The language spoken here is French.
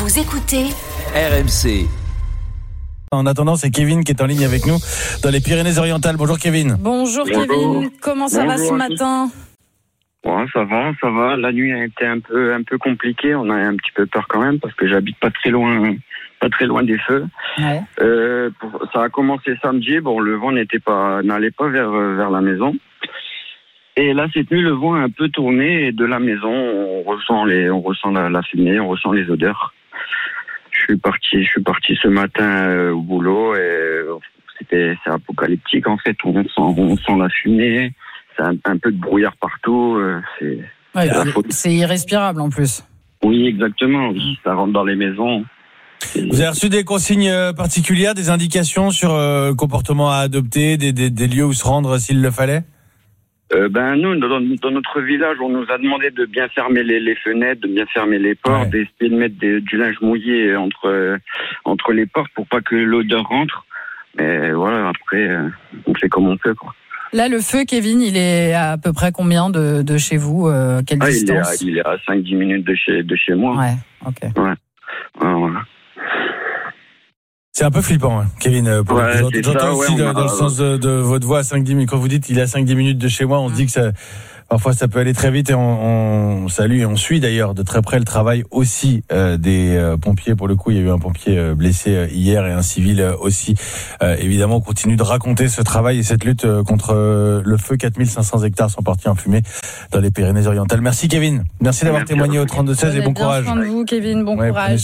Vous écoutez RMC. En attendant, c'est Kevin qui est en ligne avec nous dans les Pyrénées-Orientales. Bonjour Kevin. Bonjour Kevin, comment ça va ce matin ? Ouais, ça va. La nuit a été un peu compliquée. On a un petit peu peur quand même parce que j'habite pas très loin des feux. Ouais. Ça a commencé samedi. Bon, le vent n'allait pas vers la maison. Et là, cette nuit, le vent a un peu tourné et de la maison, on ressent la fumée, on ressent les odeurs. Je suis parti ce matin au boulot et c'est apocalyptique en fait. On sent la fumée, c'est un peu de brouillard partout. C'est irrespirable en plus. Oui, exactement. Ça rentre dans les maisons. Vous avez reçu des consignes particulières, des indications sur le comportement à adopter, des lieux où se rendre s'il le fallait ? Nous, dans notre village, on nous a demandé de bien fermer les fenêtres, de bien fermer les portes, d'essayer de mettre du linge mouillé entre les portes pour pas que l'odeur rentre. Mais voilà, après, on fait comme on peut, quoi. Là, le feu, Kevin, il est à peu près combien de chez vous ? Quelle distance ? Il est à 5-10 minutes de chez moi. Ouais, ok. Ouais, voilà. C'est un peu flippant, hein, Kevin. J'entends aussi dans le sens de votre voix à 5-10 minutes. Quand vous dites il est à 5-10 minutes de chez moi, on se dit que parfois ça peut aller très vite et on salue et on suit d'ailleurs de très près le travail aussi des pompiers. Pour le coup, il y a eu un pompier blessé hier et un civil aussi. Évidemment, on continue de raconter ce travail et cette lutte contre le feu. 4500 hectares sont partis en fumée dans les Pyrénées-Orientales. Merci Kevin. Merci d'avoir témoigné au 32-16 et bon courage. Prenez bien soin de vous, Kevin. Bon courage.